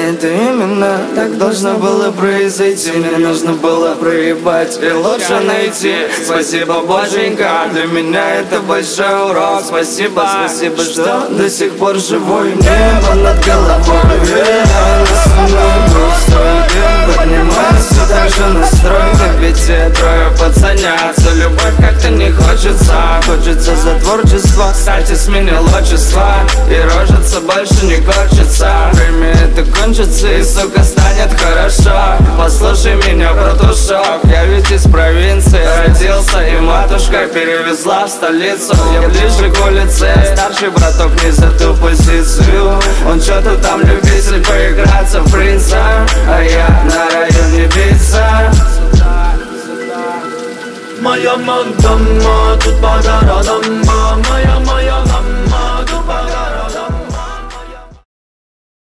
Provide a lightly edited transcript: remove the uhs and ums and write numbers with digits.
это именно так должно было произойти. Мне нужно было проебать и лучше найти. Спасибо, боженька, для меня это большой урок. Спасибо, спасибо, что до сих пор живой. Небо над головой, реально со мной грусть. Поднимается также настрой, как ведь те трое пацанятся. Любовь как-то не хочется, хочется за творчество. Кстати, сменил отчество и рожица больше не корчится. Время это кончится и, сука, станет хорошо. Послушай меня, братушок, я ведь из провинции родился, и матушка перевезла в столицу. Я ближе к улице, старший браток не за ту позицию. Он что-то там любитель поиграться в принца, а я на районе биться. Моя мадама, тут подарадама, моя